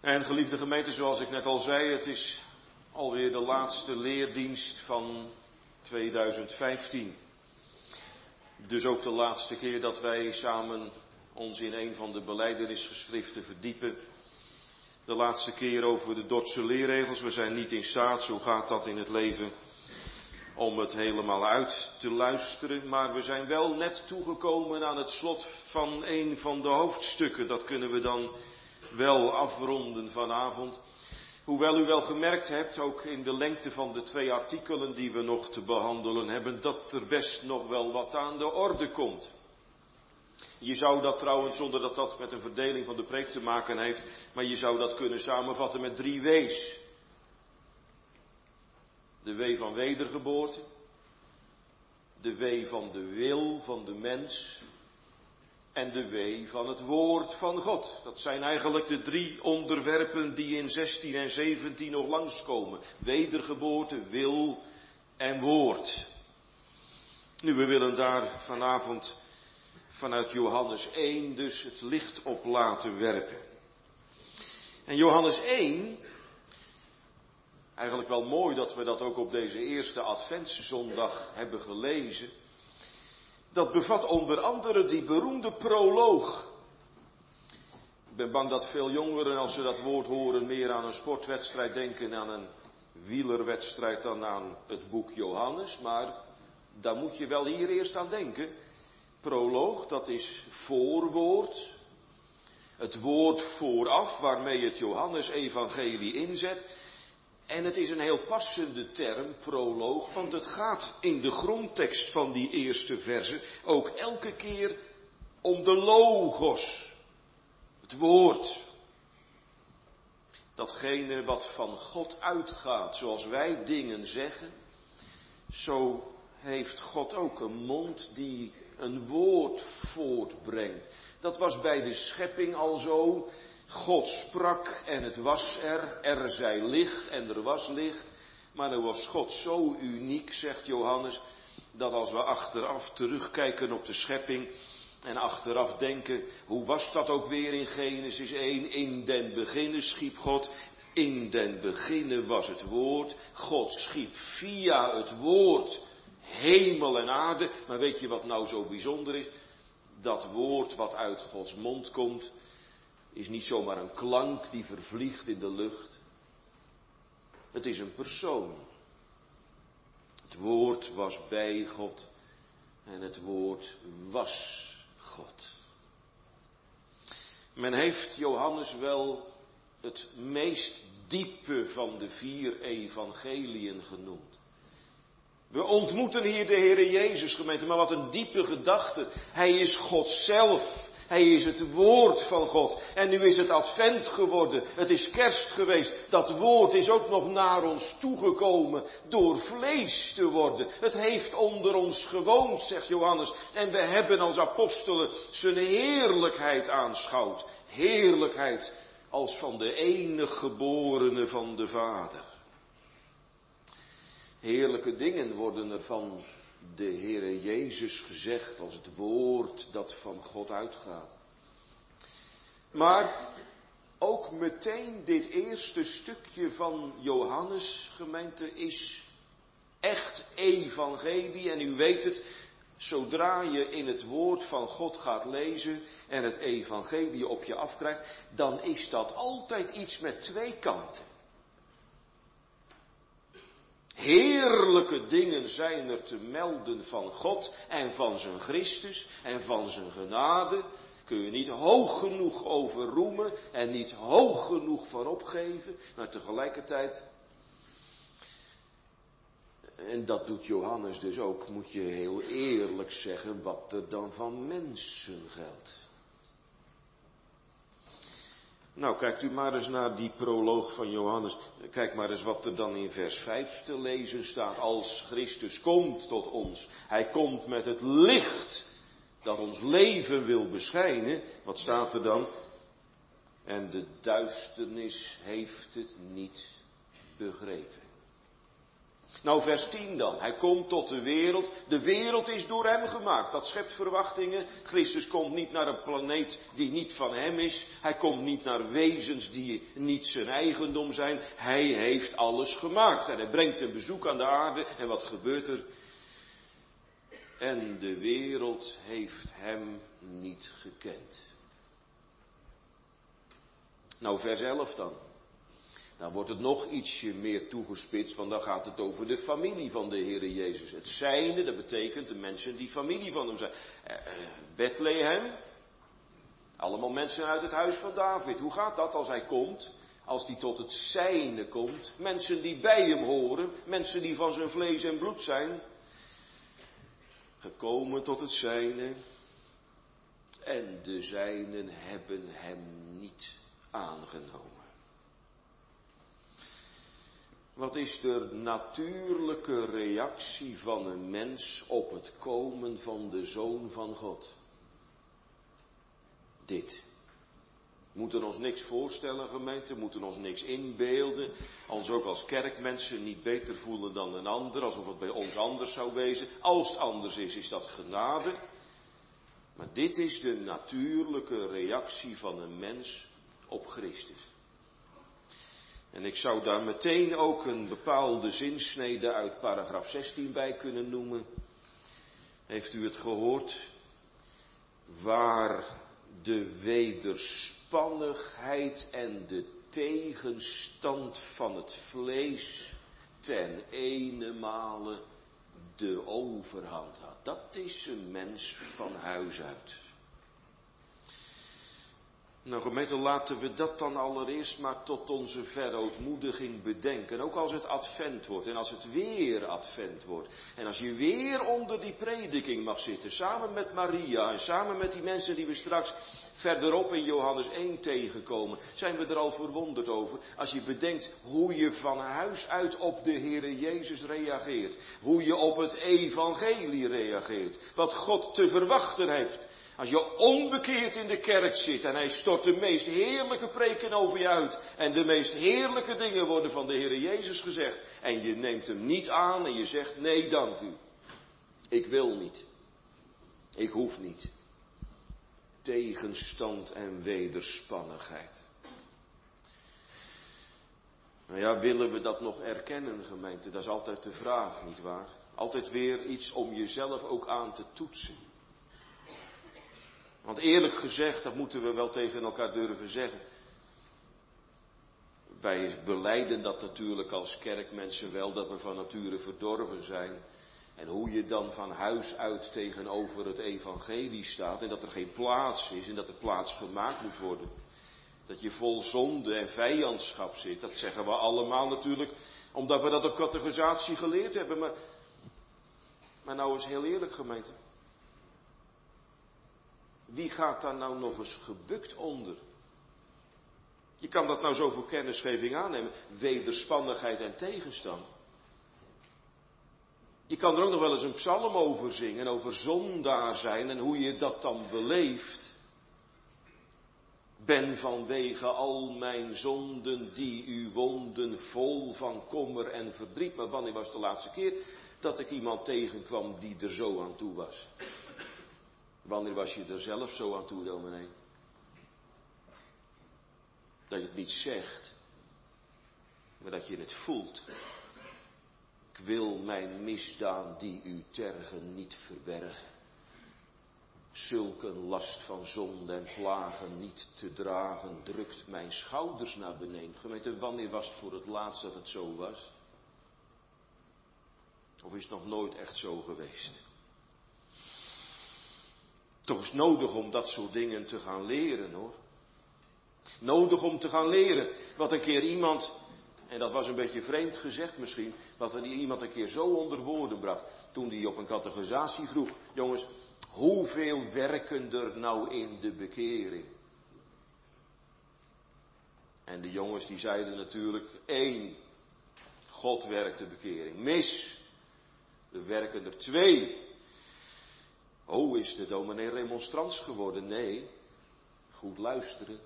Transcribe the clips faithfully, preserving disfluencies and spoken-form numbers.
En geliefde gemeente, zoals ik net al zei, het is alweer de laatste leerdienst van tweeduizend vijftien. Dus ook de laatste keer dat wij samen ons in een van de belijdenisgeschriften verdiepen. De laatste keer over de Dordtse leerregels. We zijn niet in staat, zo gaat dat in het leven, om het helemaal uit te luisteren. Maar we zijn wel net toegekomen aan het slot van een van de hoofdstukken. Dat kunnen we dan wel afronden vanavond. Hoewel u wel gemerkt hebt, ook in de lengte van de twee artikelen die we nog te behandelen hebben, dat er best nog wel wat aan de orde komt. Je zou dat trouwens, zonder dat dat met een verdeling van de preek te maken heeft, maar je zou dat kunnen samenvatten met drie W's. De W van wedergeboorte, de W van de wil van de mens en de W van het woord van God. Dat zijn eigenlijk de drie onderwerpen die in zestien en zeventien nog langskomen. Wedergeboorte, wil en woord. Nu, we willen daar vanavond vanuit Johannes één dus het licht op laten werpen. En Johannes één, eigenlijk wel mooi dat we dat ook op deze eerste Adventszondag hebben gelezen. Dat bevat onder andere die beroemde proloog. Ik ben bang dat veel jongeren, als ze dat woord horen, meer aan een sportwedstrijd denken, aan een wielerwedstrijd dan aan het boek Johannes. Maar daar moet je wel hier eerst aan denken. Proloog, dat is voorwoord. Het woord vooraf waarmee het Johannesevangelie inzet. En het is een heel passende term, proloog, want het gaat in de grondtekst van die eerste verse ook elke keer om de logos, het woord. Datgene wat van God uitgaat, zoals wij dingen zeggen, zo heeft God ook een mond die een woord voortbrengt. Dat was bij de schepping al zo. God sprak en het was er, er zij licht en er was licht. Maar dan was God zo uniek, zegt Johannes, dat als we achteraf terugkijken op de schepping en achteraf denken, hoe was dat ook weer in Genesis één? In den beginnen schiep God, in den beginnen was het woord. God schiep via het woord hemel en aarde. Maar weet je wat nou zo bijzonder is? Dat woord wat uit Gods mond komt, is niet zomaar een klank die vervliegt in de lucht. Het is een persoon. Het woord was bij God en het woord was God. Men heeft Johannes wel het meest diepe van de vier evangeliën genoemd. We ontmoeten hier de Heere Jezus, gemeente, maar wat een diepe gedachte. Hij is God zelf. Hij is het woord van God. En nu is het advent geworden. Het is kerst geweest. Dat woord is ook nog naar ons toegekomen door vlees te worden. Het heeft onder ons gewoond, zegt Johannes. En we hebben als apostelen zijn heerlijkheid aanschouwd. Heerlijkheid als van de enige geborene van de Vader. Heerlijke dingen worden er van de Heere Jezus gezegd als het woord dat van God uitgaat. Maar ook meteen dit eerste stukje van Johannes, gemeente, is echt evangelie. En u weet het, zodra je in het woord van God gaat lezen en het evangelie op je afkrijgt, dan is dat altijd iets met twee kanten. Heerlijke dingen zijn er te melden van God en van zijn Christus en van zijn genade. Kun je niet hoog genoeg over roemen en niet hoog genoeg van opgeven. Maar tegelijkertijd, en dat doet Johannes dus ook, moet je heel eerlijk zeggen wat er dan van mensen geldt. Nou, kijkt u maar eens naar die proloog van Johannes. Kijk maar eens wat er dan in vers vijf te lezen staat. Als Christus komt tot ons. Hij komt met het licht dat ons leven wil beschijnen. Wat staat er dan? En de duisternis heeft het niet begrepen. Nou, vers tien dan. Hij komt tot de wereld. De wereld is door hem gemaakt. Dat schept verwachtingen. Christus komt niet naar een planeet die niet van hem is. Hij komt niet naar wezens die niet zijn eigendom zijn. Hij heeft alles gemaakt. En hij brengt een bezoek aan de aarde. En wat gebeurt er? En de wereld heeft hem niet gekend. Nou, vers elf dan. Dan wordt het nog ietsje meer toegespitst, want dan gaat het over de familie van de Heere Jezus. Het zijne, dat betekent de mensen die familie van hem zijn. Uh, Bethlehem, allemaal mensen uit het huis van David. Hoe gaat dat als hij komt? Als hij tot het zijne komt. Mensen die bij hem horen, mensen die van zijn vlees en bloed zijn. Gekomen tot het zijne. En de zijnen hebben hem niet aangenomen. Wat is de natuurlijke reactie van een mens op het komen van de Zoon van God? Dit. We moeten ons niks voorstellen, gemeente, we moeten ons niks inbeelden. Ons ook als kerkmensen niet beter voelen dan een ander, alsof het bij ons anders zou wezen. Als het anders is, is dat genade. Maar dit is de natuurlijke reactie van een mens op Christus. En ik zou daar meteen ook een bepaalde zinsnede uit paragraaf zestien bij kunnen noemen. Heeft u het gehoord? Waar de wederspannigheid en de tegenstand van het vlees ten enemale de overhand had. Dat is een mens van huis uit. Nou gemeente, laten we dat dan allereerst maar tot onze verootmoediging bedenken. Ook als het advent wordt en als het weer advent wordt. En als je weer onder die prediking mag zitten, samen met Maria en samen met die mensen die we straks verderop in Johannes één tegenkomen. Zijn we er al verwonderd over. Als je bedenkt hoe je van huis uit op de Heere Jezus reageert. Hoe je op het evangelie reageert. Wat God te verwachten heeft. Als je onbekeerd in de kerk zit en hij stort de meest heerlijke preken over je uit. En de meest heerlijke dingen worden van de Heere Jezus gezegd. En je neemt hem niet aan en je zegt nee dank u. Ik wil niet. Ik hoef niet. Tegenstand en wederspannigheid. Nou ja, willen we dat nog erkennen, gemeente? Dat is altijd de vraag, nietwaar? Altijd weer iets om jezelf ook aan te toetsen. Want eerlijk gezegd, dat moeten we wel tegen elkaar durven zeggen. Wij belijden dat natuurlijk als kerkmensen wel, dat we van nature verdorven zijn. En hoe je dan van huis uit tegenover het evangelie staat. En dat er geen plaats is en dat er plaats gemaakt moet worden. Dat je vol zonde en vijandschap zit. Dat zeggen we allemaal natuurlijk, omdat we dat op catechisatie geleerd hebben. Maar, maar nou eens heel eerlijk, gemeente. Wie gaat daar nou nog eens gebukt onder? Je kan dat nou zo voor kennisgeving aannemen. Wederspannigheid en tegenstand. Je kan er ook nog wel eens een psalm over zingen. Over zondaar zijn en hoe je dat dan beleeft. Ben vanwege al mijn zonden die u wonden vol van kommer en verdriet. Maar wanneer was de laatste keer dat ik iemand tegenkwam die er zo aan toe was? Wanneer was je er zelf zo aan toe, dominee? Dat je het niet zegt, maar dat je het voelt. Ik wil mijn misdaad die u tergen niet verbergen. Zulk een last van zonde en plagen niet te dragen, drukt mijn schouders naar beneden. Gemeente, wanneer was het voor het laatst dat het zo was? Of is het nog nooit echt zo geweest? Toch is nodig om dat soort dingen te gaan leren, hoor. Nodig om te gaan leren wat een keer iemand, en dat was een beetje vreemd gezegd misschien, wat er iemand een keer zo onder woorden bracht. Toen hij op een catechisatie vroeg, jongens, hoeveel werken er nou in de bekering? En de jongens die zeiden natuurlijk, één, God werkt de bekering. Mis, er werken er twee. Oh, is de dominee remonstrants geworden? Nee, goed luisteren.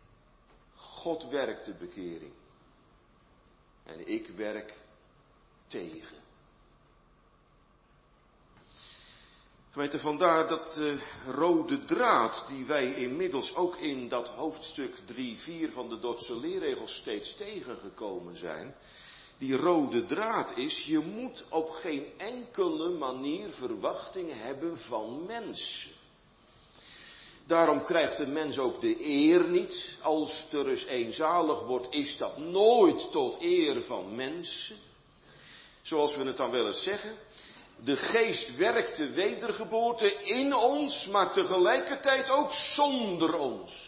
God werkt de bekering. En ik werk tegen. Gemeente, vandaar dat de rode draad die wij inmiddels ook in dat hoofdstuk drie vier van de Dordtse leerregels steeds tegengekomen zijn. Die rode draad is, je moet op geen enkele manier verwachting hebben van mensen. Daarom krijgt de mens ook de eer niet. Als er eens eenzalig wordt, is dat nooit tot eer van mensen. Zoals we het dan wel eens zeggen. De geest werkt de wedergeboorte in ons, maar tegelijkertijd ook zonder ons.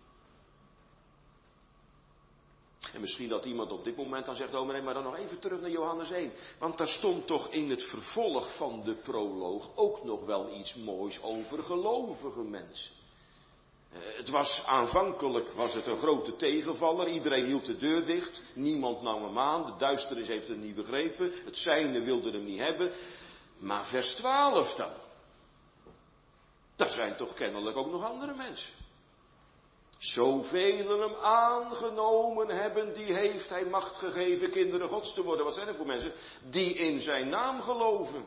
En misschien dat iemand op dit moment dan zegt, oh nee, maar dan nog even terug naar Johannes één. Want daar stond toch in het vervolg van de proloog ook nog wel iets moois over gelovige mensen. Het was aanvankelijk was het een grote tegenvaller. Iedereen hield de deur dicht. Niemand nam hem aan. De duisternis heeft het niet begrepen. Het zijne wilde hem niet hebben. Maar vers twaalf dan. Daar zijn toch kennelijk ook nog andere mensen. Zoveel hem aangenomen hebben, die heeft hij macht gegeven kinderen Gods te worden. Wat zijn er voor mensen? Die in zijn naam geloven.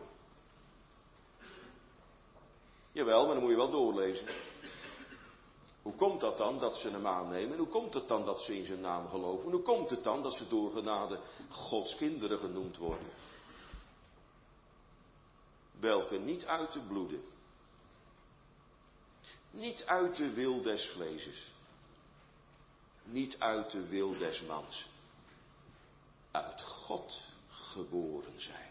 Jawel, maar dan moet je wel doorlezen. Hoe komt dat dan dat ze hem aannemen? Hoe komt het dan dat ze in zijn naam geloven? Hoe komt het dan dat ze door genade Gods kinderen genoemd worden? Welke niet uit de bloeden, niet uit de wil des vleeses, niet uit de wil des mans, uit God geboren zijn.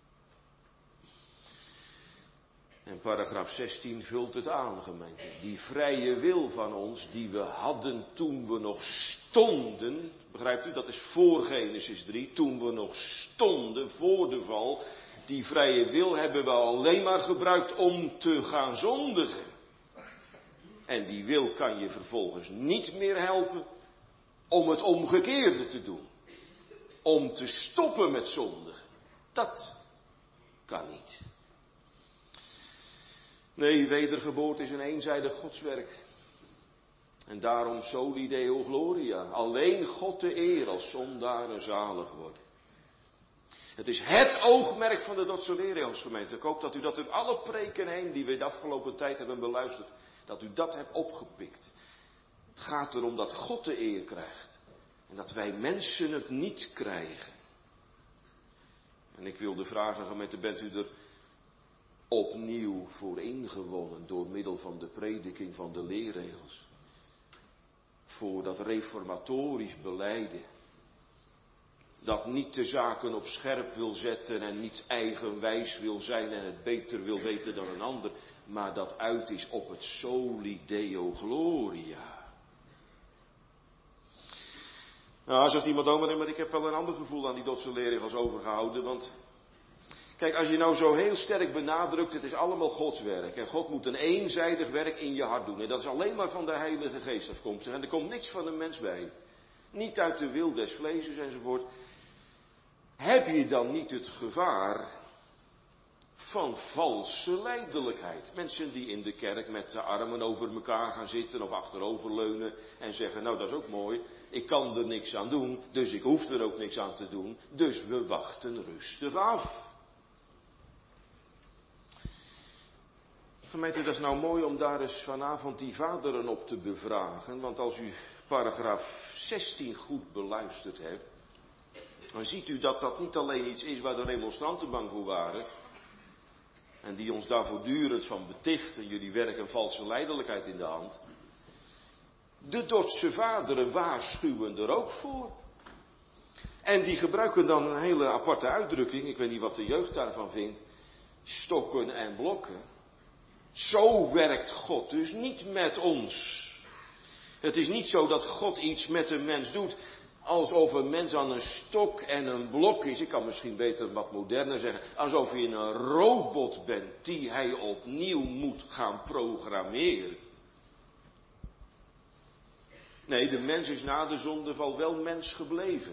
En paragraaf zestien vult het aan, gemeente. Die vrije wil van ons, die we hadden toen we nog stonden. Begrijpt u, dat is voor Genesis drie. Toen we nog stonden, voor de val. Die vrije wil hebben we alleen maar gebruikt om te gaan zondigen. En die wil kan je vervolgens niet meer helpen om het omgekeerde te doen. Om te stoppen met zondigen. Dat kan niet. Nee, wedergeboorte is een eenzijdig godswerk. En daarom soli Deo gloria. Alleen God de eer als zondaren zalig worden. Het is het oogmerk van de Dordtse leerregelsgemeente. Ik hoop dat u dat door alle preken heen die we de afgelopen tijd hebben beluisterd, dat u dat hebt opgepikt. Het gaat erom dat God de eer krijgt. En dat wij mensen het niet krijgen. En ik wilde vragen, gemeente, bent u er opnieuw voor ingewonnen door middel van de prediking van de leerregels? Voor dat reformatorisch belijden. Dat niet de zaken op scherp wil zetten en niet eigenwijs wil zijn en het beter wil weten dan een ander. Maar dat uit is op het soli Deo gloria. Nou, zegt iemand ook maar, maar ik heb wel een ander gevoel aan die Dordtse leerregels overgehouden. Want kijk, als je nou zo heel sterk benadrukt, het is allemaal Gods werk. En God moet een eenzijdig werk in je hart doen. En dat is alleen maar van de Heilige Geest afkomstig. En er komt niks van een mens bij. Niet uit de wil des vleeses enzovoort. Heb je dan niet het gevaar van valse lijdelijkheid? Mensen die in de kerk met de armen over elkaar gaan zitten of achteroverleunen en zeggen, nou dat is ook mooi, ik kan er niks aan doen, dus ik hoef er ook niks aan te doen, dus we wachten rustig af. Gemeente, dat is nou mooi om daar eens vanavond die vaderen op te bevragen, want als u paragraaf zestien goed beluisterd hebt, dan ziet u dat dat niet alleen iets is waar de remonstranten bang voor waren. En die ons daar voortdurend van betichten. Jullie werken valse lijdelijkheid in de hand. De Dordtse vaderen waarschuwen er ook voor. En die gebruiken dan een hele aparte uitdrukking. Ik weet niet wat de jeugd daarvan vindt. Stokken en blokken. Zo werkt God dus niet met ons. Het is niet zo dat God iets met een mens doet alsof een mens aan een stok en een blok is. Ik kan misschien beter wat moderner zeggen. Alsof je een robot bent die hij opnieuw moet gaan programmeren. Nee, de mens is na de zondeval wel mens gebleven.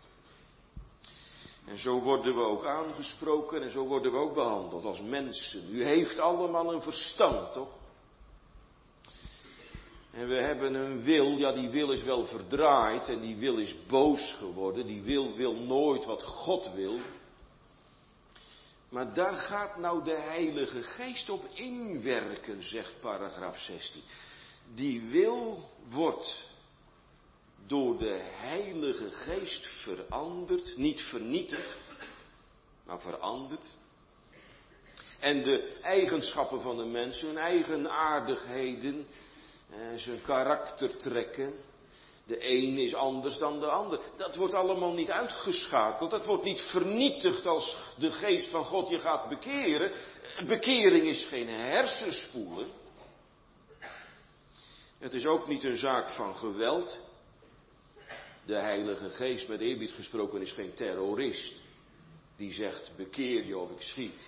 En zo worden we ook aangesproken en zo worden we ook behandeld als mensen. U heeft allemaal een verstand, toch? En we hebben een wil, ja die wil is wel verdraaid en die wil is boos geworden. Die wil wil nooit wat God wil. Maar daar gaat nou de Heilige Geest op inwerken, zegt paragraaf zestien. Die wil wordt door de Heilige Geest veranderd, niet vernietigd, maar veranderd. En de eigenschappen van de mens, hun eigenaardigheden, zijn karaktertrekken, de een is anders dan de ander. Dat wordt allemaal niet uitgeschakeld, dat wordt niet vernietigd als de Geest van God je gaat bekeren. Bekering is geen hersenspoelen. Het is ook niet een zaak van geweld. De Heilige Geest, met eerbied gesproken, is geen terrorist die zegt bekeer je of ik schiet.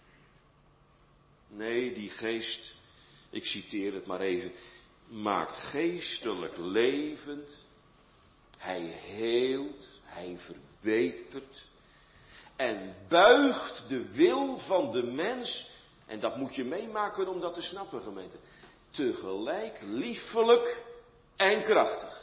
Nee, die Geest, ik citeer het maar even, maakt geestelijk levend. Hij heelt, hij verbetert en buigt de wil van de mens, en dat moet je meemaken om dat te snappen, gemeente, tegelijk liefelijk en krachtig.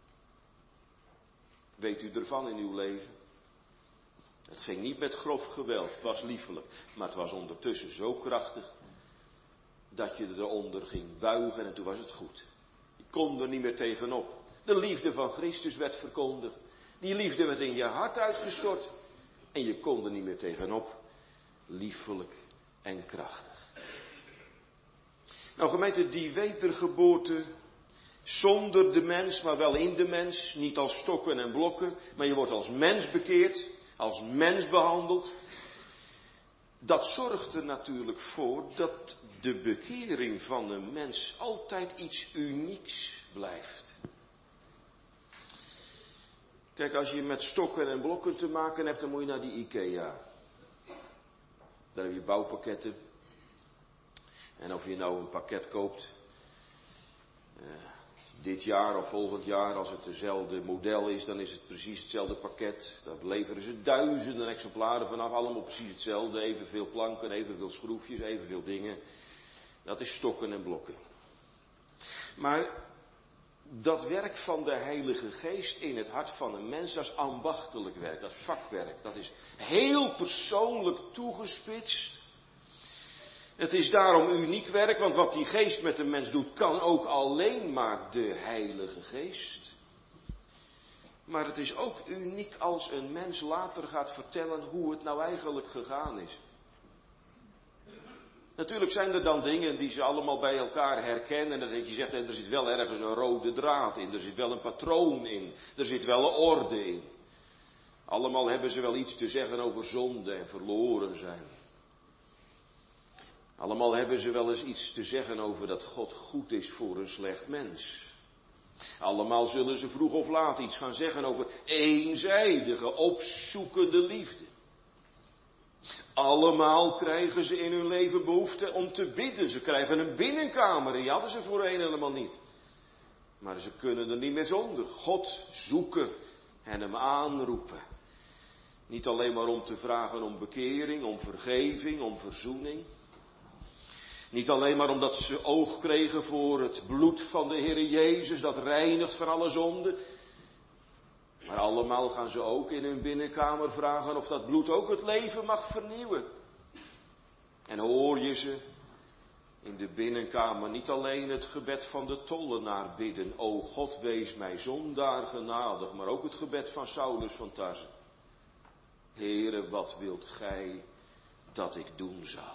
Weet u ervan in uw leven? Het ging niet met grof geweld, het was liefelijk, maar het was ondertussen zo krachtig dat je eronder ging buigen en toen was het goed. Je kon er niet meer tegenop. De liefde van Christus werd verkondigd. Die liefde werd in je hart uitgestort en je kon er niet meer tegenop. Liefelijk en krachtig. Nou gemeente, die wedergeboorte zonder de mens, maar wel in de mens, niet als stokken en blokken, maar je wordt als mens bekeerd, als mens behandeld. Dat zorgt er natuurlijk voor dat de bekering van een mens altijd iets unieks blijft. Kijk, als je met stokken en blokken te maken hebt, dan moet je naar die IKEA. Daar heb je bouwpakketten. En of je nou een pakket koopt, uh, dit jaar of volgend jaar, als het dezelfde model is, dan is het precies hetzelfde pakket. Daar leveren ze duizenden exemplaren vanaf, allemaal precies hetzelfde. Evenveel planken, evenveel schroefjes, evenveel dingen. Dat is stokken en blokken. Maar dat werk van de Heilige Geest in het hart van een mens, dat is ambachtelijk werk, dat is vakwerk. Dat is heel persoonlijk toegespitst. Het is daarom uniek werk, want wat die Geest met de mens doet, kan ook alleen maar de Heilige Geest. Maar het is ook uniek als een mens later gaat vertellen hoe het nou eigenlijk gegaan is. Natuurlijk zijn er dan dingen die ze allemaal bij elkaar herkennen. En dat je zegt, er zit wel ergens een rode draad in. Er zit wel een patroon in. Er zit wel een orde in. Allemaal hebben ze wel iets te zeggen over zonde en verloren zijn. Allemaal hebben ze wel eens iets te zeggen over dat God goed is voor een slecht mens. Allemaal zullen ze vroeg of laat iets gaan zeggen over eenzijdige, opzoekende liefde. Allemaal krijgen ze in hun leven behoefte om te bidden. Ze krijgen een binnenkamer, die hadden ze voorheen helemaal niet. Maar ze kunnen er niet meer zonder. God zoeken en hem aanroepen. Niet alleen maar om te vragen om bekering, om vergeving, om verzoening. Niet alleen maar omdat ze oog kregen voor het bloed van de Heer Jezus, dat reinigt van alle zonde. Maar allemaal gaan ze ook in hun binnenkamer vragen of dat bloed ook het leven mag vernieuwen. En hoor je ze in de binnenkamer niet alleen het gebed van de tollenaar bidden. O God, wees mij zondaar genadig. Maar ook het gebed van Saulus van Tarse. Heere, wat wilt gij dat ik doen zal?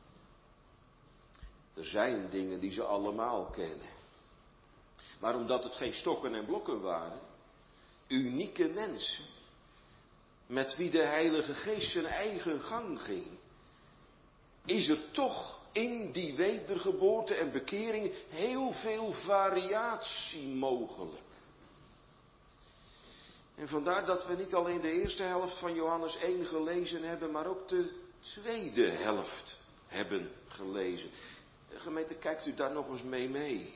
Er zijn dingen die ze allemaal kennen. Maar omdat het geen stokken en blokken waren, unieke mensen, met wie de Heilige Geest zijn eigen gang ging, is er toch in die wedergeboorte en bekering heel veel variatie mogelijk. En vandaar dat we niet alleen de eerste helft van Johannes één gelezen hebben, maar ook de tweede helft hebben gelezen. Gemeente, kijkt u daar nog eens mee mee.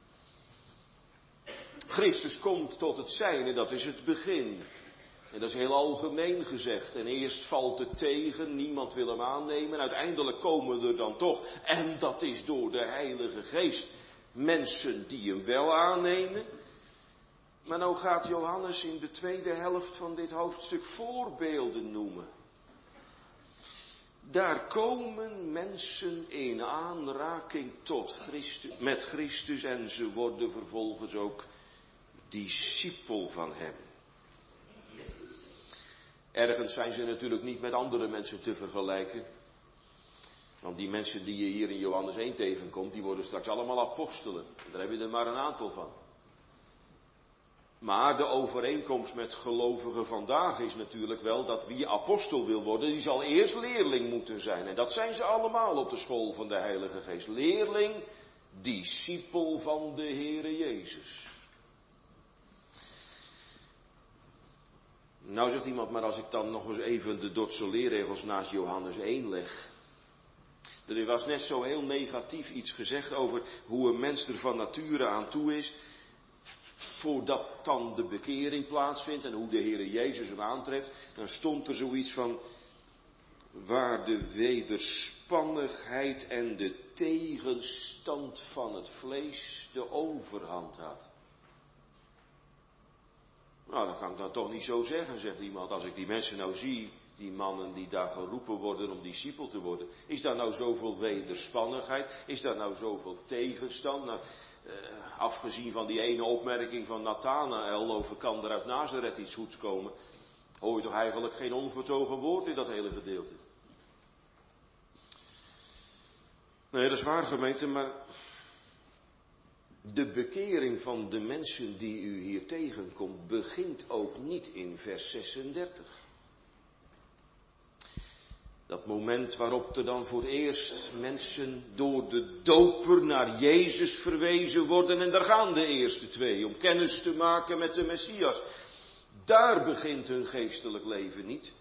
Christus komt tot het zijne, dat is het begin. En dat is heel algemeen gezegd. En eerst valt het tegen, niemand wil hem aannemen. Uiteindelijk komen er dan toch, en dat is door de Heilige Geest, mensen die hem wel aannemen. Maar nou gaat Johannes in de tweede helft van dit hoofdstuk voorbeelden noemen. Daar komen mensen in aanraking tot Christus, met Christus en ze worden vervolgens ook discipel van hem. Ergens zijn ze natuurlijk niet met andere mensen te vergelijken. Want die mensen die je hier in Johannes één tegenkomt, die worden straks allemaal apostelen. Daar heb je er maar een aantal van. Maar de overeenkomst met gelovigen vandaag is natuurlijk wel dat wie apostel wil worden, die zal eerst leerling moeten zijn. En dat zijn ze allemaal op de school van de Heilige Geest. Leerling, discipel van de Heere Jezus. Nou zegt iemand, maar als ik dan nog eens even de Dordtse leerregels naast Johannes één leg. Er was net zo heel negatief iets gezegd over hoe een mens er van nature aan toe is, voordat dan de bekering plaatsvindt en hoe de Heere Jezus hem aantreft. Dan stond er zoiets van, waar de wederspannigheid en de tegenstand van het vlees de overhand had. Nou, dat kan ik dan toch niet zo zeggen, zegt iemand. Als ik die mensen nou zie, die mannen die daar geroepen worden om discipel te worden. Is daar nou zoveel wederspannigheid? Is daar nou zoveel tegenstand? Nou, eh, afgezien van die ene opmerking van Nathanael over kan er uit Nazareth iets goeds komen. Hoor je toch eigenlijk geen onvertogen woord in dat hele gedeelte. Nee, dat is waar, gemeente, maar de bekering van de mensen die u hier tegenkomt begint ook niet in vers zesendertig. Dat moment waarop er dan voor het eerst mensen door de doper naar Jezus verwezen worden. En daar gaan de eerste twee om kennis te maken met de Messias. Daar begint hun geestelijk leven niet.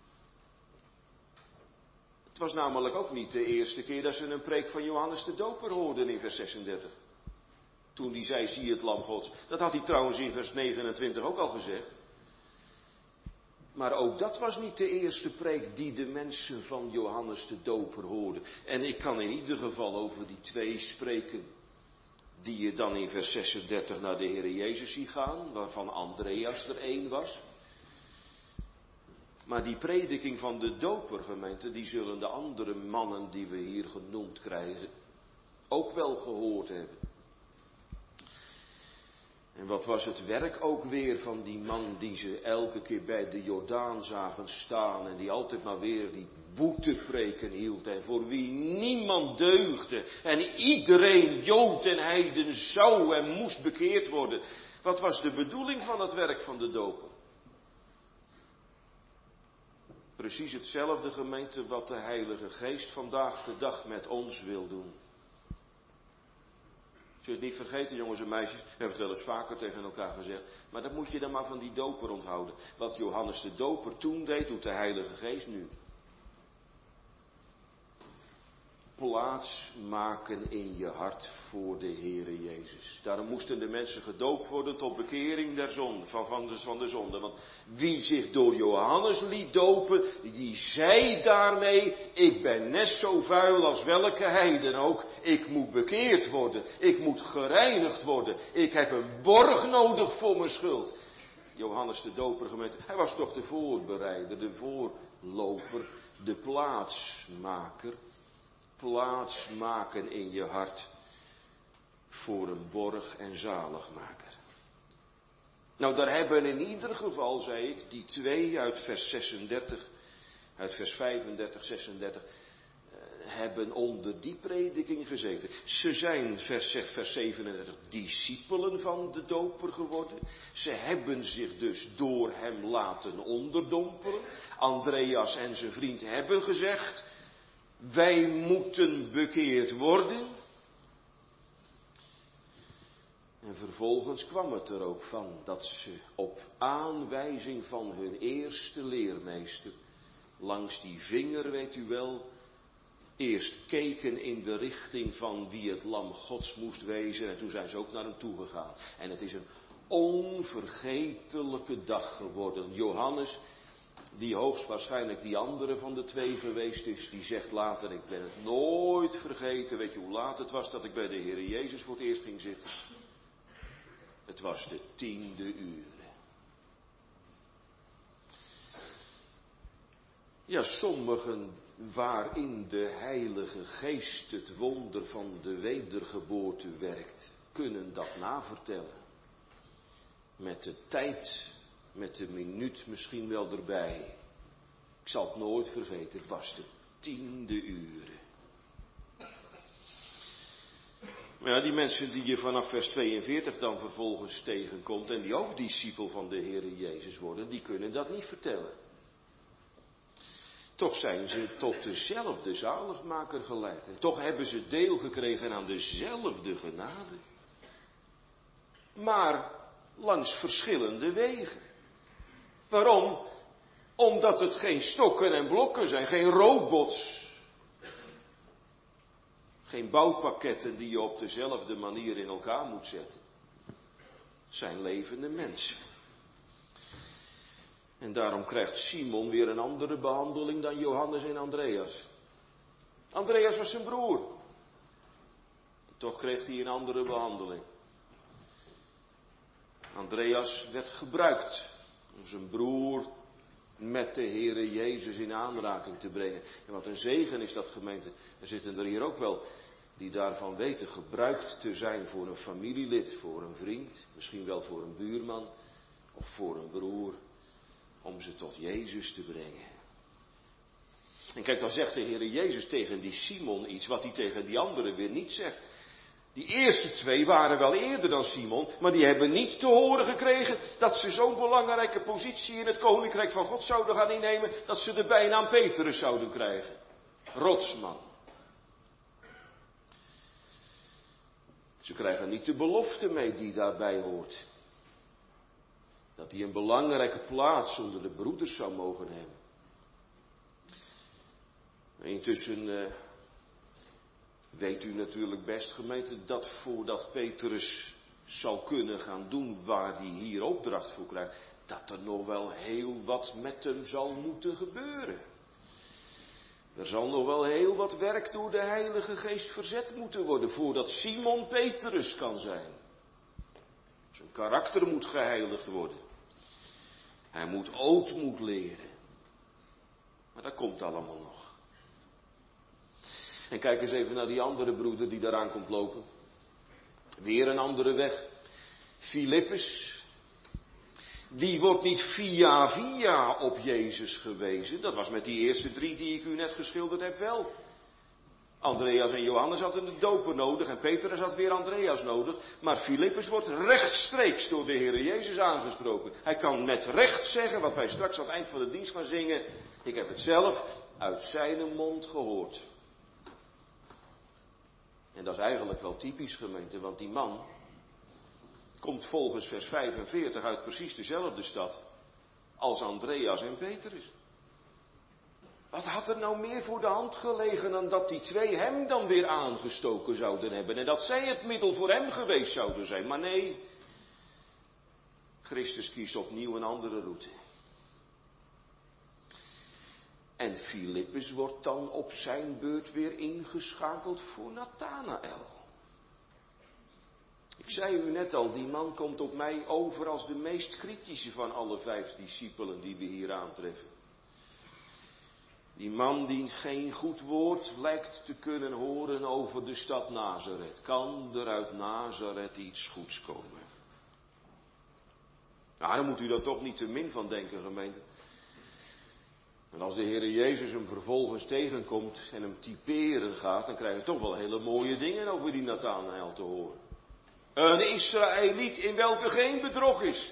Het was namelijk ook niet de eerste keer dat ze een preek van Johannes de Doper hoorden in vers zesendertig. Toen hij zei, zie het lam Gods. Dat had hij trouwens in vers negenentwintig ook al gezegd. Maar ook dat was niet de eerste preek die de mensen van Johannes de Doper hoorden. En ik kan in ieder geval over die twee spreken die je dan in vers zesendertig naar de Heere Jezus ziet gaan, waarvan Andreas er één was. Maar die prediking van de dopergemeente, die zullen de andere mannen die we hier genoemd krijgen ook wel gehoord hebben. En wat was het werk ook weer van die man die ze elke keer bij de Jordaan zagen staan en die altijd maar weer die boetepreken hield en voor wie niemand deugde en iedereen Jood en heiden zou en moest bekeerd worden. Wat was de bedoeling van het werk van de doper? Precies hetzelfde, gemeente, wat de Heilige Geest vandaag de dag met ons wil doen. Zul je het niet vergeten, jongens en meisjes, we hebben het wel eens vaker tegen elkaar gezegd, maar dat moet je dan maar van die doper onthouden. Wat Johannes de Doper toen deed, doet de Heilige Geest nu. Plaats maken in je hart voor de Heere Jezus. Daarom moesten de mensen gedoopt worden tot bekering der zonde, van, van, de, van de zonde. Want wie zich door Johannes liet dopen, die zei daarmee, ik ben net zo vuil als welke heiden ook. Ik moet bekeerd worden, ik moet gereinigd worden. Ik heb een borg nodig voor mijn schuld. Johannes de Doper, gemeente, hij was toch de voorbereider, de voorloper, de plaatsmaker. Plaats maken in je hart voor een borg en zaligmaker. Nou, daar hebben in ieder geval, zei ik, die twee uit vers zesendertig, uit vers vijfendertig, zesendertig, eh, hebben onder die prediking gezeten. Ze zijn, vers, zegt vers zevenendertig, discipelen van de doper geworden. Ze hebben zich dus door hem laten onderdompelen. Andreas en zijn vriend hebben gezegd, wij moeten bekeerd worden. En vervolgens kwam het er ook van dat ze op aanwijzing van hun eerste leermeester langs die vinger, weet u wel, eerst keken in de richting van wie het lam Gods moest wezen. En toen zijn ze ook naar hem toegegaan. En het is een onvergetelijke dag geworden. Johannes, die hoogstwaarschijnlijk die andere van de twee geweest is, die zegt later, ik ben het nooit vergeten. Weet je hoe laat het was dat ik bij de Heere Jezus voor het eerst ging zitten? Het was de tiende uur. Ja, sommigen waarin de Heilige Geest het wonder van de wedergeboorte werkt, kunnen dat navertellen. Met de tijd, met de minuut misschien wel erbij. Ik zal het nooit vergeten, het was de tiende uren. Maar ja, die mensen die je vanaf vers tweeënveertig dan vervolgens tegenkomt en die ook discipel van de Heere Jezus worden, die kunnen dat niet vertellen. Toch zijn ze tot dezelfde zaligmaker geleid. En toch hebben ze deel gekregen aan dezelfde genade. Maar langs verschillende wegen. Waarom? Omdat het geen stokken en blokken zijn, geen robots. Geen bouwpakketten die je op dezelfde manier in elkaar moet zetten. Het zijn levende mensen. En daarom krijgt Simon weer een andere behandeling dan Johannes en Andreas. Andreas was zijn broer. Toch kreeg hij een andere behandeling. Andreas werd gebruikt om zijn broer met de Heere Jezus in aanraking te brengen. En wat een zegen is dat, gemeente. Er zitten er hier ook wel die daarvan weten gebruikt te zijn voor een familielid, voor een vriend, misschien wel voor een buurman of voor een broer, om ze tot Jezus te brengen. En kijk, dan zegt de Heere Jezus tegen die Simon iets wat hij tegen die anderen weer niet zegt. Die eerste twee waren wel eerder dan Simon, maar die hebben niet te horen gekregen dat ze zo'n belangrijke positie in het Koninkrijk van God zouden gaan innemen, dat ze de bijnaam Petrus zouden krijgen. Rotsman. Ze krijgen niet de belofte mee die daarbij hoort. Dat hij een belangrijke plaats onder de broeders zou mogen hebben. Intussen uh, weet u natuurlijk best, gemeente, dat voordat Petrus zou kunnen gaan doen waar hij hier opdracht voor krijgt, dat er nog wel heel wat met hem zal moeten gebeuren. Er zal nog wel heel wat werk door de Heilige Geest verzet moeten worden voordat Simon Petrus kan zijn. Zijn karakter moet geheiligd worden. Hij moet ootmoed leren. Maar dat komt allemaal nog. En kijk eens even naar die andere broeder die daaraan komt lopen. Weer een andere weg. Filippus. Die wordt niet via via op Jezus gewezen. Dat was met die eerste drie die ik u net geschilderd heb wel. Andreas en Johannes hadden de doper nodig en Petrus had weer Andreas nodig. Maar Filippus wordt rechtstreeks door de Heere Jezus aangesproken. Hij kan met recht zeggen wat wij straks aan het eind van de dienst gaan zingen. Ik heb het zelf uit zijn mond gehoord. En dat is eigenlijk wel typisch, gemeente, want die man komt volgens vers vijfenveertig uit precies dezelfde stad als Andreas en Petrus. Wat had er nou meer voor de hand gelegen dan dat die twee hem dan weer aangestoken zouden hebben en dat zij het middel voor hem geweest zouden zijn? Maar nee, Christus kiest opnieuw een andere route. En Filippus wordt dan op zijn beurt weer ingeschakeld voor Nathanael. Ik zei u net al, die man komt op mij over als de meest kritische van alle vijf discipelen die we hier aantreffen. Die man die geen goed woord lijkt te kunnen horen over de stad Nazareth. Kan er uit Nazareth iets goeds komen? Nou, daar moet u dan toch niet te min van denken, gemeente. En als de Heere Jezus hem vervolgens tegenkomt en hem typeren gaat, dan krijg je toch wel hele mooie dingen over die Nathanael te horen. Een Israëliet in welke geen bedrog is.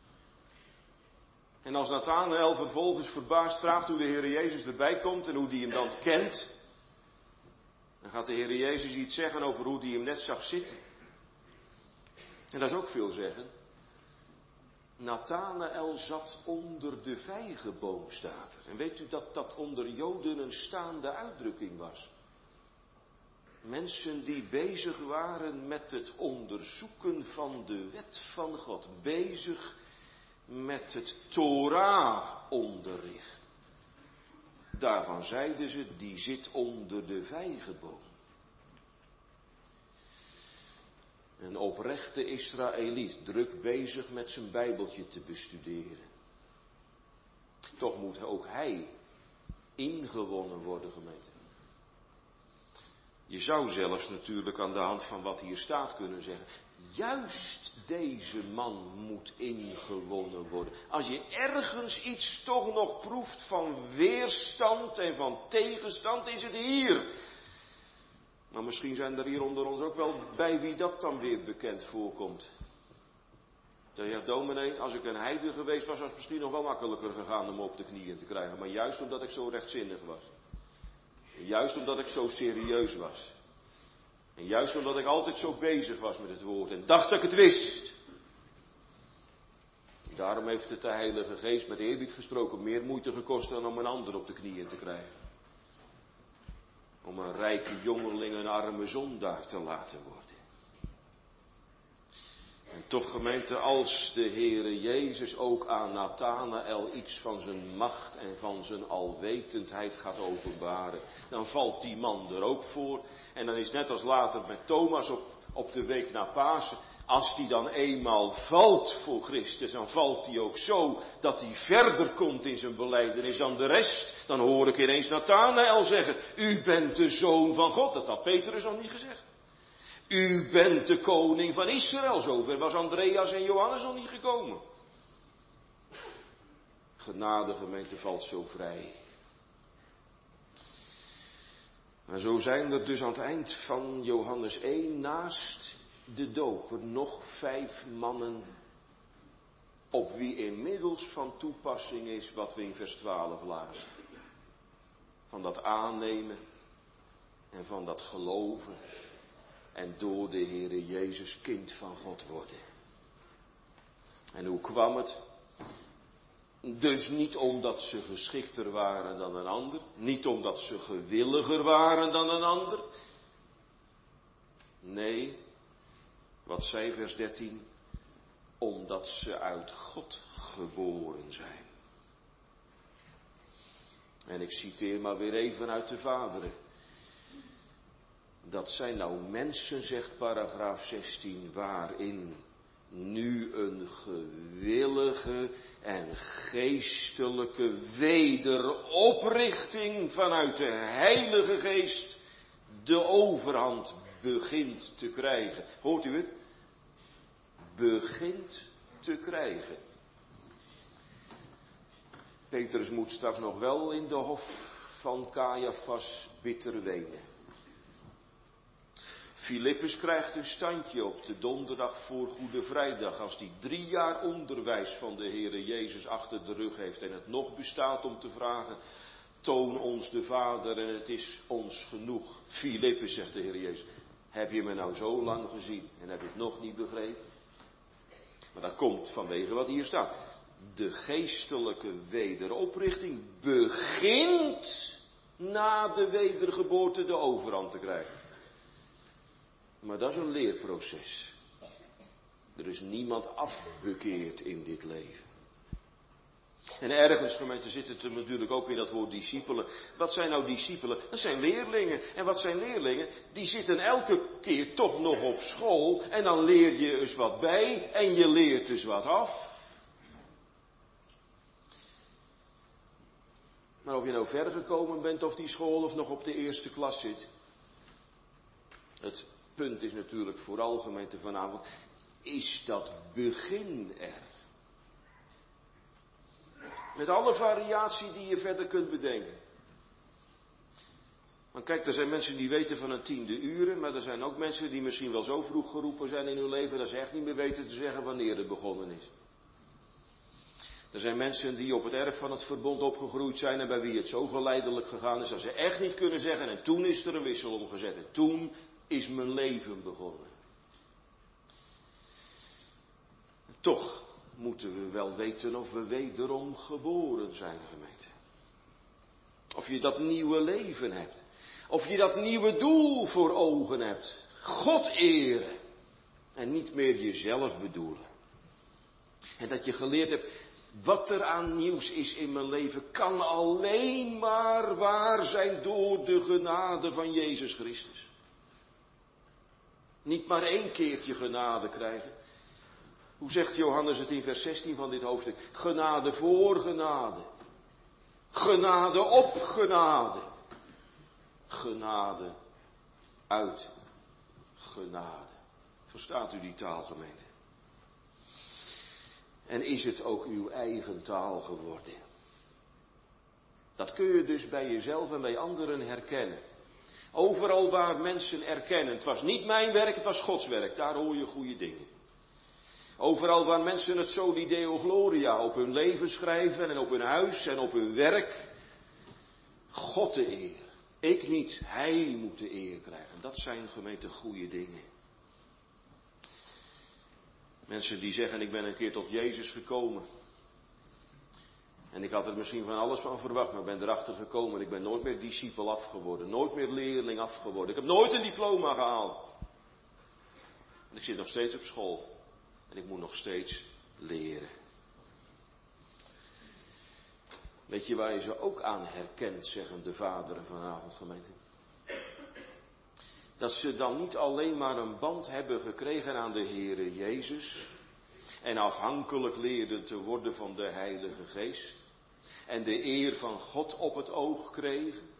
En als Nathanael vervolgens verbaasd vraagt hoe de Heere Jezus erbij komt en hoe die hem dan kent, dan gaat de Heere Jezus iets zeggen over hoe die hem net zag zitten. En dat is ook veel zeggen. Nathanael zat onder de vijgenboom, staat er. En weet u dat dat onder Joden een staande uitdrukking was? Mensen die bezig waren met het onderzoeken van de wet van God. Bezig met het Torah-onderricht. Daarvan zeiden ze, die zit onder de vijgenboom. Een oprechte Israëliet, druk bezig met zijn Bijbeltje te bestuderen. Toch moet ook hij Ingewonnen worden, gemeente. Je zou zelfs natuurlijk aan de hand van wat hier staat kunnen zeggen, juist deze man moet ingewonnen worden. Als je ergens iets toch nog proeft van weerstand en van tegenstand, is het hier. Maar misschien zijn er hier onder ons ook wel bij wie dat dan weer bekend voorkomt. Dan zegt dominee, als ik een heiden geweest was, was het misschien nog wel makkelijker gegaan om op de knieën te krijgen. Maar juist omdat ik zo rechtzinnig was. En juist omdat ik zo serieus was. En juist omdat ik altijd zo bezig was met het woord en dacht dat ik het wist. Daarom heeft het de Heilige Geest met eerbied gesproken meer moeite gekost dan om een ander op de knieën te krijgen. Om een rijke jongeling een arme zondaar te laten worden. En toch, gemeente, als de Heere Jezus ook aan Nathanael iets van zijn macht en van zijn alwetendheid gaat openbaren, dan valt die man er ook voor. En dan is net als later met Thomas op, op de week na Pasen, als die dan eenmaal valt voor Christus, dan valt hij ook zo dat hij verder komt in zijn belijdenis dan de rest. Dan hoor ik ineens Nathanael zeggen, u bent de Zoon van God. Dat had Petrus nog niet gezegd. U bent de koning van Israël. Zover was Andreas en Johannes nog niet gekomen. Genade, gemeente, valt zo vrij. Maar zo zijn er dus aan het eind van Johannes één naast de doper nog vijf mannen op wie inmiddels van toepassing is wat we in vers twaalf lazen. Van dat aannemen en van dat geloven en door de Heere Jezus kind van God worden. En hoe kwam het? Dus niet omdat ze geschikter waren dan een ander, niet omdat ze gewilliger waren dan een ander. Nee, wat zei vers dertien? Omdat ze uit God geboren zijn. En ik citeer maar weer even uit de Vaderen. Dat zijn nou mensen, zegt paragraaf zestien, waarin nu een gewillige en geestelijke wederoprichting vanuit de Heilige Geest de overhand begint te krijgen. Hoort u het? Begint te krijgen. Petrus moet straks nog wel in de hof van Caiaphas bitter wenen. Filippus krijgt een standje op de donderdag voor Goede Vrijdag, als hij drie jaar onderwijs van de Heere Jezus achter de rug heeft en het nog bestaat om te vragen, toon ons de Vader en het is ons genoeg. Filippus, zegt de Heere Jezus, heb je me nou zo lang gezien en heb je het nog niet begrepen? Maar dat komt vanwege wat hier staat. De geestelijke wederoprichting begint na de wedergeboorte de overhand te krijgen. Maar dat is een leerproces. Er is niemand afbekeerd in dit leven. En ergens, gemeente, zit het er natuurlijk ook in dat woord discipelen. Wat zijn nou discipelen? Dat zijn leerlingen. En wat zijn leerlingen? Die zitten elke keer toch nog op school. En dan leer je eens wat bij. En je leert eens wat af. Maar of je nou ver gekomen bent of die school of nog op de eerste klas zit. Het punt is natuurlijk vooral, gemeente, vanavond. Is dat begin er? Met alle variatie die je verder kunt bedenken. Want kijk, er zijn mensen die weten van een tiende uren, maar er zijn ook mensen die misschien wel zo vroeg geroepen zijn in hun leven dat ze echt niet meer weten te zeggen wanneer het begonnen is. Er zijn mensen die op het erf van het verbond opgegroeid zijn en bij wie het zo geleidelijk gegaan is dat ze echt niet kunnen zeggen en toen is er een wissel omgezet en toen is mijn leven begonnen. Toch moeten we wel weten of we wederom geboren zijn, gemeente. Of je dat nieuwe leven hebt. Of je dat nieuwe doel voor ogen hebt. God eren. En niet meer jezelf bedoelen. En dat je geleerd hebt, wat er aan nieuws is in mijn leven, kan alleen maar waar zijn door de genade van Jezus Christus. Niet maar één keertje genade krijgen. Hoe zegt Johannes het in vers zestien van dit hoofdstuk? Genade voor genade. Genade op genade. Genade uit genade. Verstaat u die taal, gemeente? En is het ook uw eigen taal geworden? Dat kun je dus bij jezelf en bij anderen herkennen. Overal waar mensen erkennen, het was niet mijn werk, het was Gods werk, daar hoor je goede dingen. Overal waar mensen het Soli Deo Gloria op hun leven schrijven en op hun huis en op hun werk. God de eer. Ik niet, Hij moet de eer krijgen. Dat zijn, gemeente, goede dingen. Mensen die zeggen, ik ben een keer tot Jezus gekomen. En ik had er misschien van alles van verwacht, maar ik ben erachter gekomen. En ik ben nooit meer discipel afgeworden, nooit meer leerling afgeworden. Ik heb nooit een diploma gehaald. En ik zit nog steeds op school. En ik moet nog steeds leren. Weet je waar je ze ook aan herkent, zeggen de vaderen vanavond, gemeente? Dat ze dan niet alleen maar een band hebben gekregen aan de Heere Jezus. En afhankelijk leerden te worden van de Heilige Geest. En de eer van God op het oog kregen.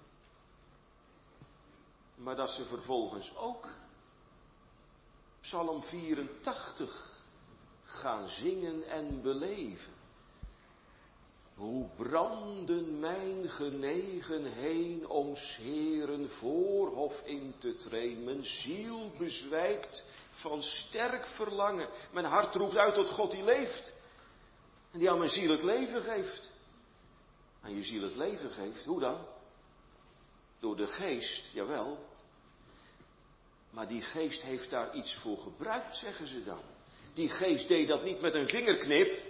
Maar dat ze vervolgens ook Psalm vierentachtig gaan zingen en beleven. Hoe branden mijn genegen heen om 's Heeren voorhof in te treden. Mijn ziel bezwijkt van sterk verlangen. Mijn hart roept uit tot God die leeft. En die aan mijn ziel het leven geeft. Aan je ziel het leven geeft, hoe dan? Door de geest, jawel. Maar die geest heeft daar iets voor gebruikt, zeggen ze dan. Die geest deed dat niet met een vingerknip.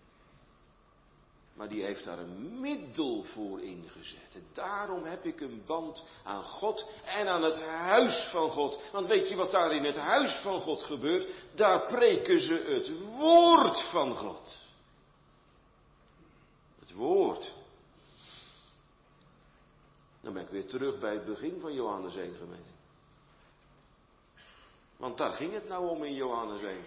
Maar die heeft daar een middel voor ingezet. En daarom heb ik een band aan God en aan het huis van God. Want weet je wat daar in het huis van God gebeurt? Daar preken ze het woord van God. Het woord. Dan ben ik weer terug bij het begin van Johannes één, gemeente. Want daar ging het nou om in Johannes één.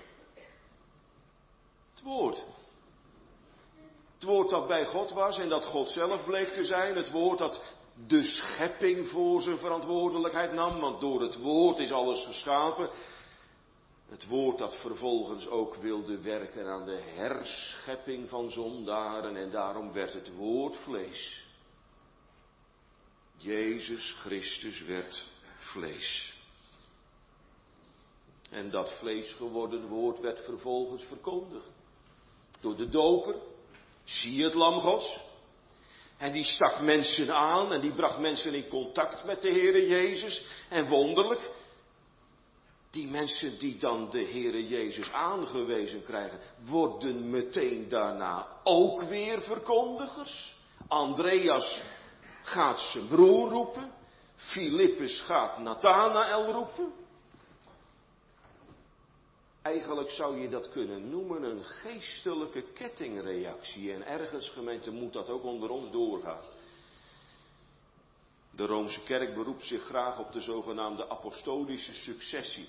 Het woord. Het woord dat bij God was en dat God zelf bleek te zijn. Het woord dat de schepping voor zijn verantwoordelijkheid nam. Want door het woord is alles geschapen. Het woord dat vervolgens ook wilde werken aan de herschepping van zondaren. En daarom werd het woord vlees. Jezus Christus werd vlees. En dat vlees geworden woord werd vervolgens verkondigd. Door de doper. Zie het lam Gods. En die stak mensen aan en die bracht mensen in contact met de Heere Jezus. En wonderlijk, die mensen die dan de Heere Jezus aangewezen krijgen, worden meteen daarna ook weer verkondigers. Andreas gaat zijn broer roepen. Filippus gaat Nathanael roepen. Eigenlijk zou je dat kunnen noemen een geestelijke kettingreactie. En ergens, gemeente, moet dat ook onder ons doorgaan. De Roomse kerk beroept zich graag op de zogenaamde apostolische successie.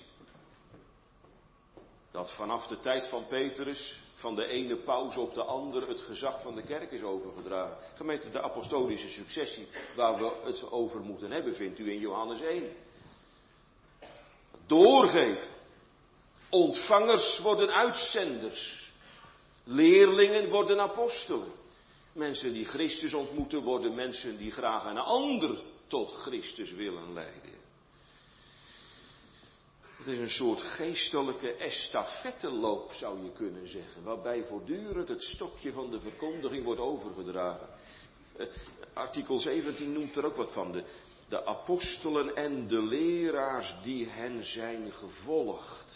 Dat vanaf de tijd van Petrus, van de ene paus op de andere, het gezag van de kerk is overgedragen. Gemeente, de apostolische successie waar we het over moeten hebben, vindt u in Johannes één. Doorgeven. Ontvangers worden uitzenders. Leerlingen worden apostelen. Mensen die Christus ontmoeten worden mensen die graag een ander tot Christus willen leiden. Het is een soort geestelijke estafetteloop, zou je kunnen zeggen. Waarbij voortdurend het stokje van de verkondiging wordt overgedragen. Eh, artikel zeventien noemt er ook wat van. De, de apostelen en de leraars die hen zijn gevolgd.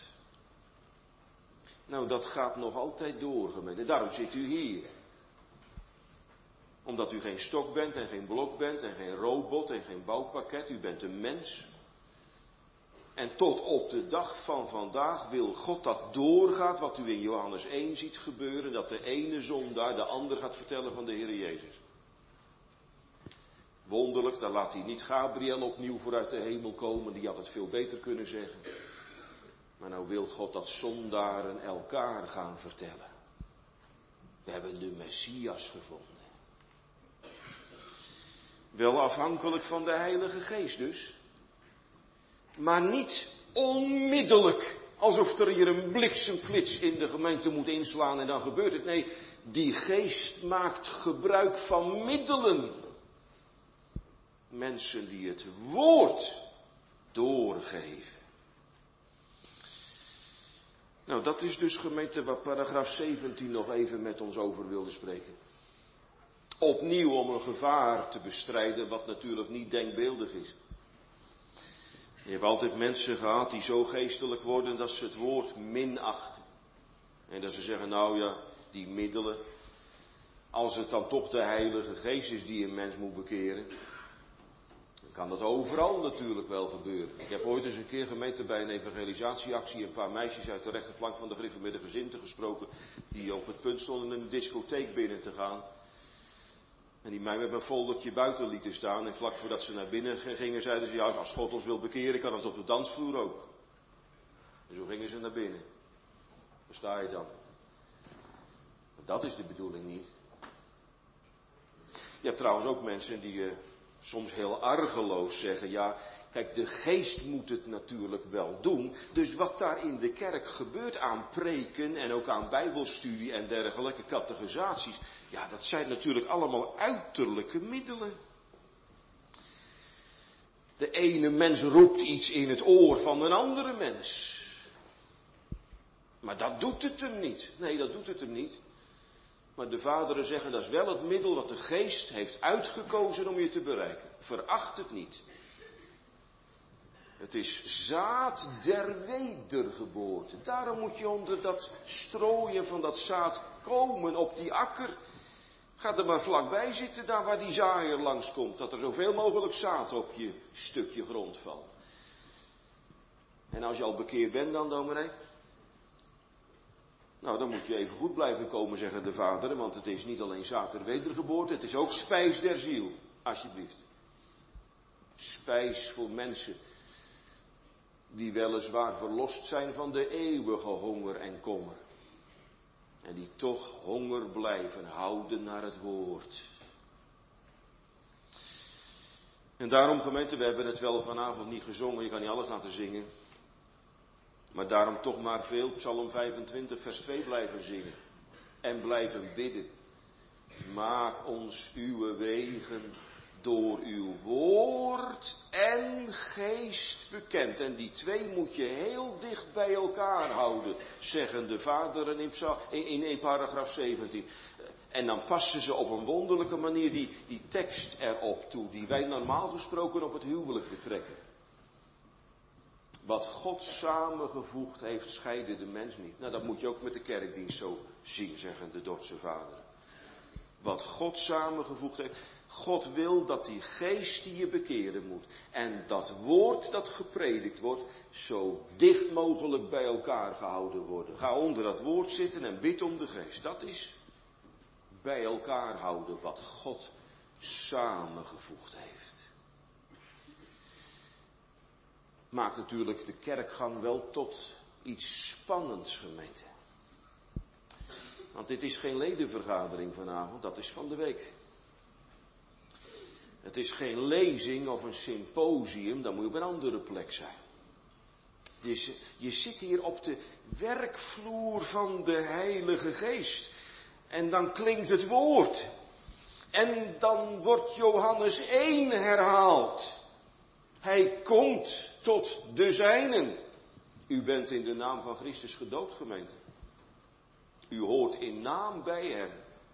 Nou, dat gaat nog altijd door, gemeente. Daarom zit u hier. Omdat u geen stok bent en geen blok bent en geen robot en geen bouwpakket. U bent een mens. En tot op de dag van vandaag wil God dat doorgaat wat u in Johannes één ziet gebeuren. Dat de ene zondaar de ander gaat vertellen van de Heer Jezus. Wonderlijk, daar laat hij niet Gabriel opnieuw vooruit de hemel komen. Die had het veel beter kunnen zeggen. Maar nou wil God dat zondaren elkaar gaan vertellen. We hebben de Messias gevonden. Wel afhankelijk van de Heilige Geest dus. Maar niet onmiddellijk. Alsof er hier een bliksemflits in de gemeente moet inslaan en dan gebeurt het. Nee, die Geest maakt gebruik van middelen. Mensen die het woord doorgeven. Nou, dat is dus gemeente waar paragraaf zeventien nog even met ons over wilde spreken. Opnieuw om een gevaar te bestrijden wat natuurlijk niet denkbeeldig is. Je hebt altijd mensen gehad die zo geestelijk worden dat ze het woord minachten. En dat ze zeggen, nou ja, die middelen, als het dan toch de Heilige Geest is die een mens moet bekeren, dan kan dat overal natuurlijk wel gebeuren. Ik heb ooit eens een keer gemeente bij een evangelisatieactie een paar meisjes uit de rechterflank van de gereformeerde gezinten gesproken, die op het punt stonden een discotheek binnen te gaan. En die mij met mijn foldertje buiten lieten staan. En vlak voordat ze naar binnen gingen, zeiden ze, ja, als God ons wil bekeren, kan het op de dansvloer ook. En zo gingen ze naar binnen. Daar sta je dan. Maar dat is de bedoeling niet. Je hebt trouwens ook mensen die uh, soms heel argeloos zeggen, ja, kijk, de Geest moet het natuurlijk wel doen. Dus wat daar in de kerk gebeurt aan preken en ook aan bijbelstudie en dergelijke catechisaties, ja, dat zijn natuurlijk allemaal uiterlijke middelen. De ene mens roept iets in het oor van een andere mens. Maar dat doet het hem niet. Nee, dat doet het hem niet. Maar de vaderen zeggen, dat is wel het middel wat de Geest heeft uitgekozen om je te bereiken. Veracht het niet. Het is zaad der wedergeboorte. Daarom moet je onder dat strooien van dat zaad komen op die akker. Ga er maar vlakbij zitten, daar waar die zaaier langskomt. Dat er zoveel mogelijk zaad op je stukje grond valt. En als je al bekeerd bent dan, dominee? Nou, dan moet je even goed blijven komen, zeggen de vaderen. Want het is niet alleen zaad der wedergeboorte, het is ook spijs der ziel. Alsjeblieft. Spijs voor mensen die weliswaar verlost zijn van de eeuwige honger en kommer. En die toch honger blijven houden naar het woord. En daarom, gemeente, we hebben het wel vanavond niet gezongen, je kan niet alles laten zingen. Maar daarom toch maar veel Psalm vijfentwintig vers twee blijven zingen. En blijven bidden. Maak ons uw wegen door uw woord en geest bekend. En die twee moet je heel dicht bij elkaar houden, zeggen de vaderen in, in, in paragraaf zeventien. En dan passen ze op een wonderlijke manier die, die tekst erop toe, die wij normaal gesproken op het huwelijk betrekken. Wat God samengevoegd heeft, scheiden de mens niet. Nou, dat moet je ook met de kerkdienst zo zien, zeggen de Dordtse vaderen. Wat God samengevoegd heeft. God wil dat die geest die je bekeren moet. En dat woord dat gepredikt wordt, zo dicht mogelijk bij elkaar gehouden worden. Ga onder dat woord zitten en bid om de geest. Dat is bij elkaar houden wat God samengevoegd heeft. Maakt natuurlijk de kerkgang wel tot iets spannends, gemeente. Want dit is geen ledenvergadering vanavond, dat is van de week. Het is geen lezing of een symposium, dan moet je op een andere plek zijn. Dus je zit hier op de werkvloer van de Heilige Geest. En dan klinkt het woord. En dan wordt Johannes één herhaald. Hij komt tot de zijnen. U bent in de naam van Christus gedoopt, gemeente. U hoort in naam bij hem.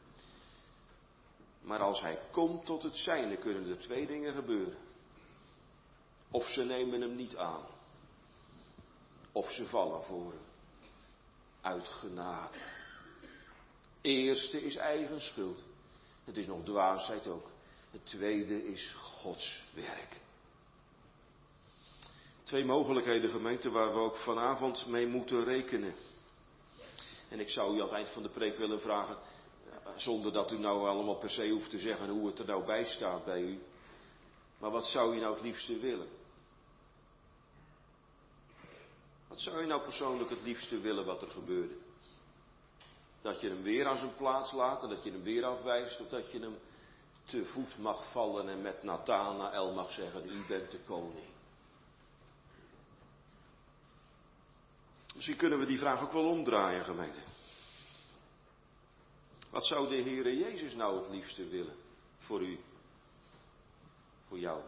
Maar als hij komt tot het zijne, kunnen er twee dingen gebeuren. Of ze nemen hem niet aan. Of ze vallen voor hem. Uit genade. Eerste is eigen schuld. Het is nog dwaasheid ook. Het tweede is Gods werk. Twee mogelijkheden, gemeente, waar we ook vanavond mee moeten rekenen. En ik zou u aan het eind van de preek willen vragen, zonder dat u nou allemaal per se hoeft te zeggen hoe het er nou bij staat bij u. Maar wat zou u nou het liefste willen? Wat zou je nou persoonlijk het liefste willen wat er gebeurde? Dat je hem weer aan zijn plaats laat en dat je hem weer afwijst, of dat je hem te voet mag vallen en met Nathanael mag zeggen, u bent de koning. Misschien kunnen we die vraag ook wel omdraaien, gemeente. Wat zou de Heere Jezus nou het liefste willen voor u, voor jou?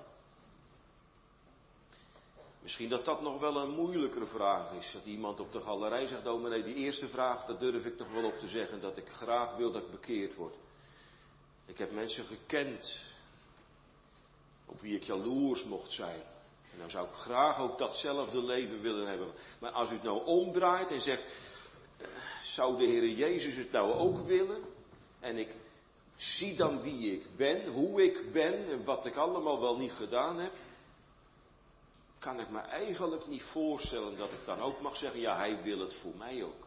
Misschien dat dat nog wel een moeilijkere vraag is. Dat iemand op de galerij zegt, dominee, die eerste vraag, daar durf ik toch wel op te zeggen, dat ik graag wil dat ik bekeerd word. Ik heb mensen gekend op wie ik jaloers mocht zijn. En nou zou ik graag ook datzelfde leven willen hebben. Maar als u het nou omdraait en zegt, zou de Heere Jezus het nou ook willen? En ik zie dan wie ik ben, hoe ik ben en wat ik allemaal wel niet gedaan heb. Kan ik me eigenlijk niet voorstellen dat ik dan ook mag zeggen, ja, hij wil het voor mij ook.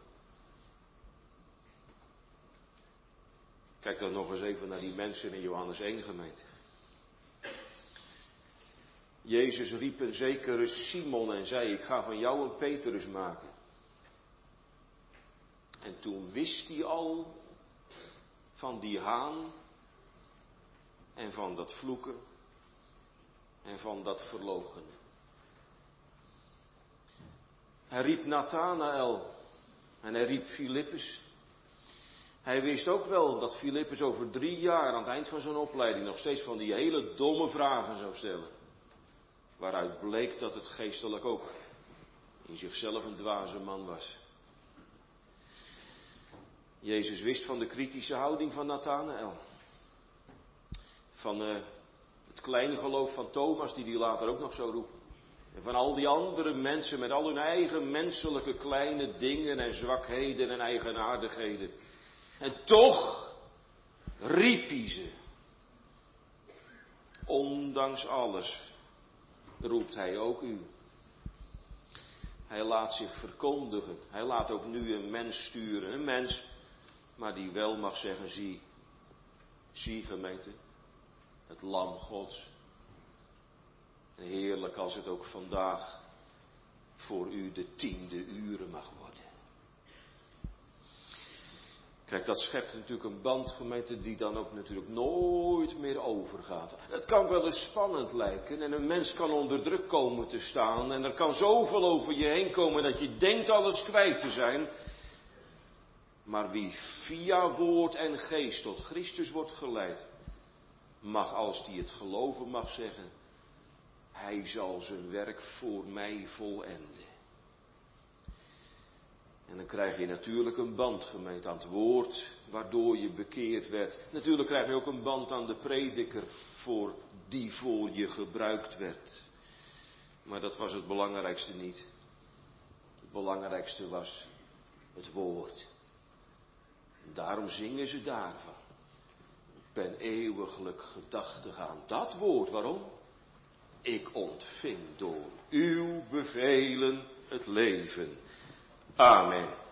Kijk dan nog eens even naar die mensen in Johannes één, gemeente. Jezus riep een zekere Simon en zei, ik ga van jou een Petrus maken. En toen wist hij al van die haan en van dat vloeken en van dat verloochenen. Hij riep Nathanael en hij riep Filippus. Hij wist ook wel dat Filippus over drie jaar aan het eind van zijn opleiding nog steeds van die hele domme vragen zou stellen. Waaruit bleek dat het geestelijk ook in zichzelf een dwaze man was. Jezus wist van de kritische houding van Nathanael. Van uh, het kleine geloof van Thomas, die die later ook nog zou roepen. En van al die andere mensen met al hun eigen menselijke kleine dingen en zwakheden en eigenaardigheden. En toch riep hij ze. Ondanks alles roept hij ook u. Hij laat zich verkondigen. Hij laat ook nu een mens sturen. Een mens, maar die wel mag zeggen, zie, zie gemeente, het lam Gods. En heerlijk als het ook vandaag voor u de tiende uren mag worden. Kijk, dat schept natuurlijk een band, gemeente, die dan ook natuurlijk nooit meer overgaat. Het kan wel eens spannend lijken en een mens kan onder druk komen te staan. En er kan zoveel over je heen komen dat je denkt alles kwijt te zijn. Maar wie via woord en geest tot Christus wordt geleid, mag als die het geloven mag zeggen, hij zal zijn werk voor mij volenden. En dan krijg je natuurlijk een band, gemeente, aan het woord waardoor je bekeerd werd. Natuurlijk krijg je ook een band aan de prediker voor die voor je gebruikt werd. Maar dat was het belangrijkste niet. Het belangrijkste was het woord. En daarom zingen ze daarvan. Ik ben eeuwiglijk gedachtig aan dat woord. Waarom? Ik ontving door uw bevelen het leven. Amen.